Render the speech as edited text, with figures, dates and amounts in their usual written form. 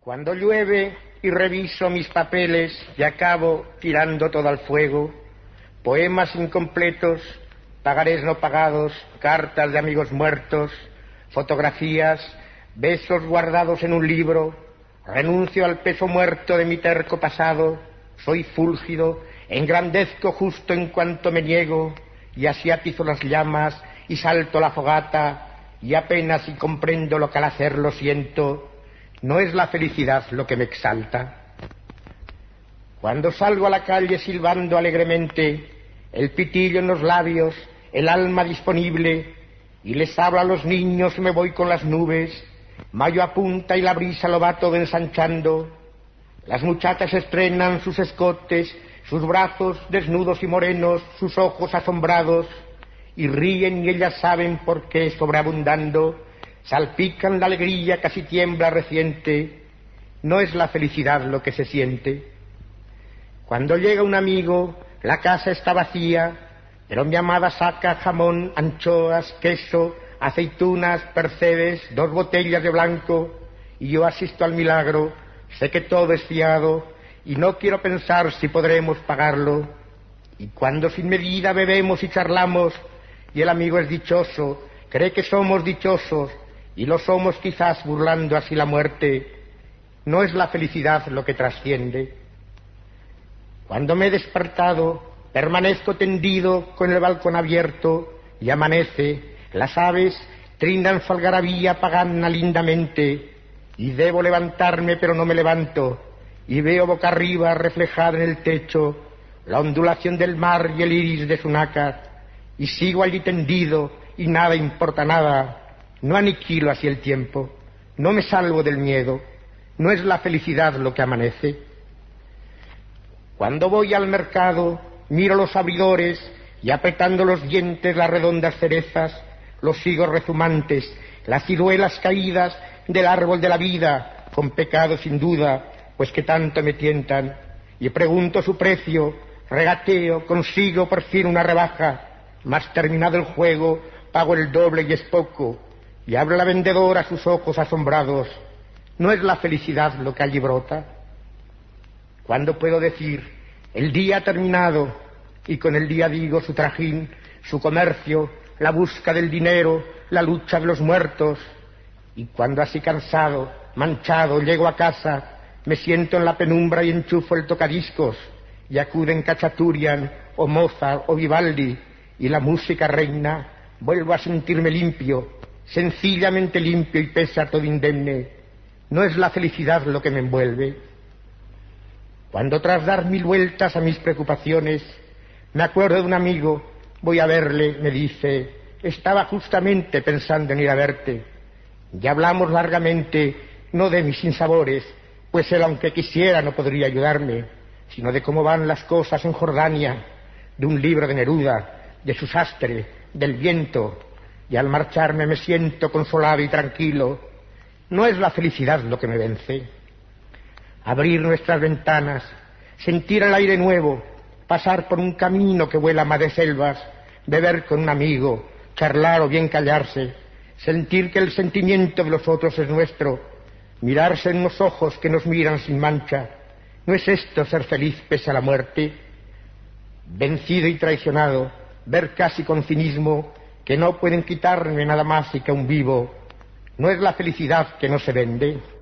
Cuando llueve y reviso mis papeles y acabo tirando todo al fuego, poemas incompletos, pagarés no pagados, cartas de amigos muertos, fotografías, besos guardados en un libro, renuncio al peso muerto de mi terco pasado, soy fúlgido, engrandezco justo en cuanto me niego, y así atizo las llamas y salto la fogata, y apenas si comprendo lo que al hacerlo siento. No es la felicidad lo que me exalta. Cuando salgo a la calle silbando alegremente, el pitillo en los labios, el alma disponible, y les hablo a los niños, me voy con las nubes, mayo apunta y la brisa lo va todo ensanchando, las muchachas estrenan sus escotes, sus brazos desnudos y morenos, sus ojos asombrados, y ríen y ellas saben por qué sobreabundando, salpican la alegría, casi tiembla reciente. No es la felicidad lo que se siente. Cuando llega un amigo, la casa está vacía, pero mi amada saca jamón, anchoas, queso, aceitunas, percebes, 2 botellas de blanco, y yo asisto al milagro, sé que todo es fiado, y no quiero pensar si podremos pagarlo. Y cuando sin medida bebemos y charlamos, y el amigo es dichoso, cree que somos dichosos, y lo somos quizás burlando así la muerte, no es la felicidad lo que trasciende. Cuando me he despertado, permanezco tendido con el balcón abierto, y amanece, las aves trindan su algarabía pagana lindamente, y debo levantarme pero no me levanto, y veo boca arriba reflejada en el techo la ondulación del mar y el iris de su nácar, y sigo allí tendido, y nada importa nada. No aniquilo así el tiempo, no me salvo del miedo, no es la felicidad lo que amanece. Cuando voy al mercado, miro los abridores y apretando los dientes las redondas cerezas, los higos rezumantes, las ciruelas caídas del árbol de la vida, con pecado sin duda, pues que tanto me tientan, y pregunto su precio, regateo, consigo por fin una rebaja, mas terminado el juego, pago el doble y es poco. Y abre la vendedora sus ojos asombrados. ¿No es la felicidad lo que allí brota? ¿Cuándo puedo decir, el día ha terminado, y con el día digo su trajín, su comercio, la busca del dinero, la lucha de los muertos? Y cuando así cansado, manchado, llego a casa, me siento en la penumbra y enchufo el tocadiscos, y acuden Cachaturian, o Mozart, o Vivaldi, y la música reina, vuelvo a sentirme limpio, sencillamente limpio y pese a todo indemne. No es la felicidad lo que me envuelve. Cuando tras dar 1000 vueltas a mis preocupaciones, me acuerdo de un amigo, voy a verle, me dice, estaba justamente pensando en ir a verte. Ya hablamos largamente, no de mis sinsabores, pues él aunque quisiera no podría ayudarme, sino de cómo van las cosas en Jordania, de un libro de Neruda, de su sastre, del viento. Y al marcharme me siento consolado y tranquilo. No es la felicidad lo que me vence. Abrir nuestras ventanas, sentir el aire nuevo, pasar por un camino que vuela a de selvas, beber con un amigo, charlar o bien callarse, sentir que el sentimiento de los otros es nuestro, mirarse en unos ojos que nos miran sin mancha. ¿No es esto ser feliz pese a la muerte? Vencido y traicionado, ver casi con cinismo que no pueden quitarme nada más y que aún vivo. ¿No es la felicidad que no se vende?